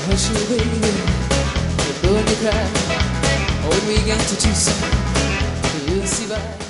hush you, baby, the boy you cry when we get to Tucson. You'll see by